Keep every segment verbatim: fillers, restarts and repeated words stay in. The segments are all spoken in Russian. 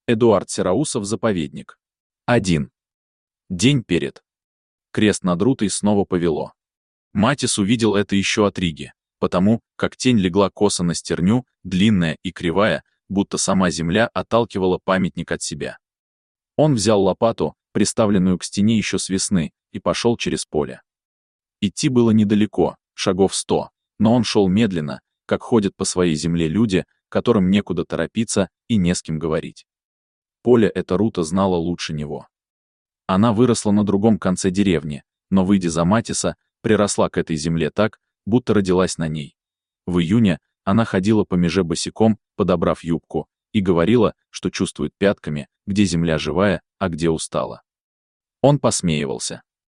Эдуард Сераусов, заповедник. один. День перед. Крест над Рутой снова повело. Матис увидел это еще от Риги, потому как тень легла косо на стерню, длинная и кривая, будто сама земля отталкивала памятник от себя. Он взял лопату, приставленную к стене еще с весны, и пошел через поле. Идти было недалеко, шагов сто, но он шел медленно, как ходят по своей земле люди, которым некуда торопиться и не с кем говорить. Поле это Рута знала лучше него. Она выросла на другом конце деревни, но, выйдя за Матиса, приросла к этой земле так, будто родилась на ней. В июне она ходила по меже босиком, подобрав юбку, и говорила, что чувствует пятками, где земля живая, а где устала. Он посмеивался.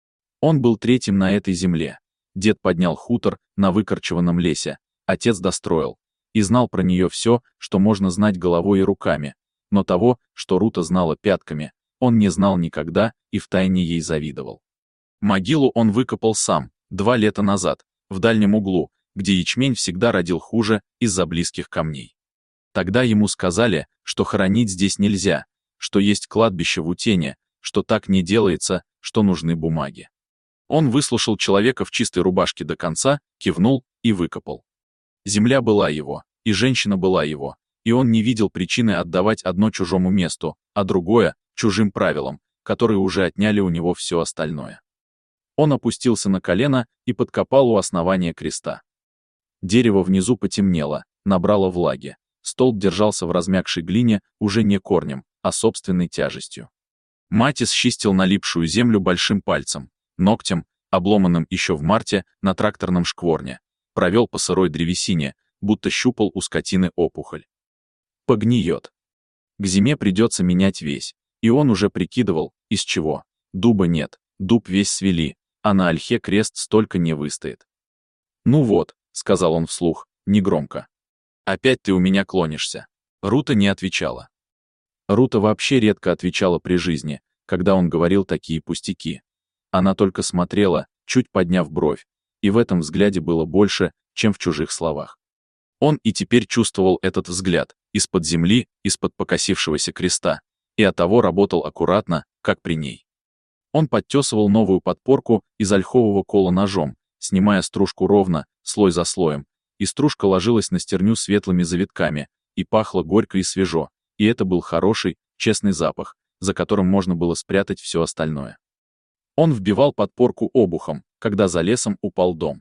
Он был третьим на этой земле. Дед поднял хутор на выкорчеванном лесе, отец достроил, и знал про нее все, что можно знать головой и руками, но того, что Рута знала пятками, он не знал никогда и втайне ей завидовал. Могилу он выкопал сам, два лета назад, в дальнем углу, где ячмень всегда родил хуже из-за близких камней. Тогда ему сказали, что хоронить здесь нельзя, что есть кладбище в Утене, что так не делается, что нужны бумаги. Он выслушал человека в чистой рубашке до конца, кивнул и выкопал. Земля была его, и женщина была его, и он не видел причины отдавать одно чужому месту, а другое — чужим правилам, которые уже отняли у него все остальное. Он опустился на колено и подкопал у основания креста. Дерево внизу потемнело, набрало влаги. Столб держался в размягшей глине уже не корнем, а собственной тяжестью. Матис счистил налипшую землю большим пальцем, ногтем, обломанным еще в марте на тракторном шкворне, провел по сырой древесине, будто щупал у скотины опухоль. Погниет. К зиме придется менять весь, и он уже прикидывал, из чего. Дуба нет, дуб весь свели, а на ольхе крест столько не выстоит. «Ну вот», — сказал он вслух, негромко. «Опять ты у меня клонишься». Рута не отвечала. Рута вообще редко отвечала при жизни, когда он говорил такие пустяки. Она только смотрела, чуть подняв бровь, и в этом взгляде было больше, чем в чужих словах. Он и теперь чувствовал этот взгляд, из-под земли, из-под покосившегося креста, и оттого работал аккуратно, как при ней. Он подтесывал новую подпорку из ольхового кола ножом, снимая стружку ровно, слой за слоем, и стружка ложилась на стерню светлыми завитками, и пахло горько и свежо, и это был хороший, честный запах, за которым можно было спрятать все остальное. Он вбивал подпорку обухом, когда за лесом упал дом.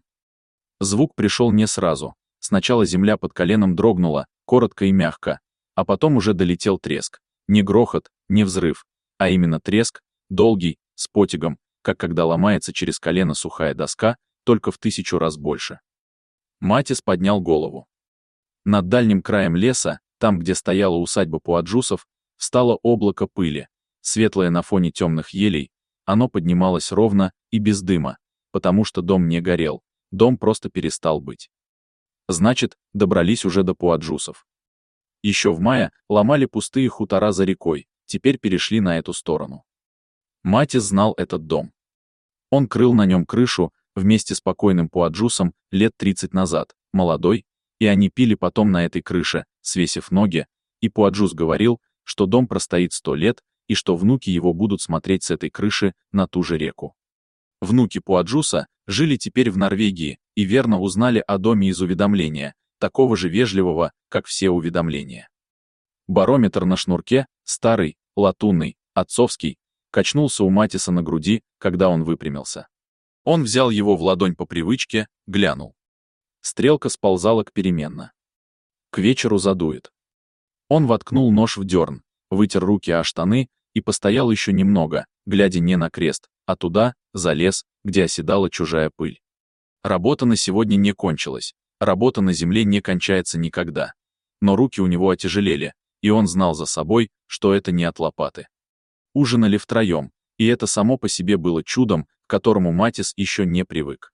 Звук пришел не сразу. Сначала земля под коленом дрогнула, коротко и мягко, а потом уже долетел треск. Не грохот, не взрыв, а именно треск, долгий, с потягом, как когда ломается через колено сухая доска, только в тысячу раз больше. Матис поднял голову. Над дальним краем леса, там, где стояла усадьба Пуаджусов, встало облако пыли, светлое на фоне темных елей. Оно поднималось ровно и без дыма, потому что дом не горел, дом просто перестал быть. Значит, добрались уже до Пуаджусов. Еще в мае ломали пустые хутора за рекой, теперь перешли на эту сторону. Матис знал этот дом. Он крыл на нем крышу вместе с покойным Пуаджусом лет тридцать назад, молодой, и они пили потом на этой крыше, свесив ноги, и Пуаджус говорил, что дом простоит сто лет, и что внуки его будут смотреть с этой крыши на ту же реку. Внуки Пуаджуса жили теперь в Норвегии и верно узнали о доме из уведомления, такого же вежливого, как все уведомления. Барометр на шнурке, старый, латунный, отцовский, качнулся у Матиса на груди, когда он выпрямился. Он взял его в ладонь по привычке, глянул. Стрелка сползала к переменно. К вечеру задует. Он воткнул нож в дерн, вытер руки о штаны и постоял еще немного, глядя не на крест, а туда, за лес, где оседала чужая пыль. Работа на сегодня не кончилась, работа на земле не кончается никогда. Но руки у него отяжелели, и он знал за собой, что это не от лопаты. Ужинали втроем, и это само по себе было чудом, к которому Матис еще не привык.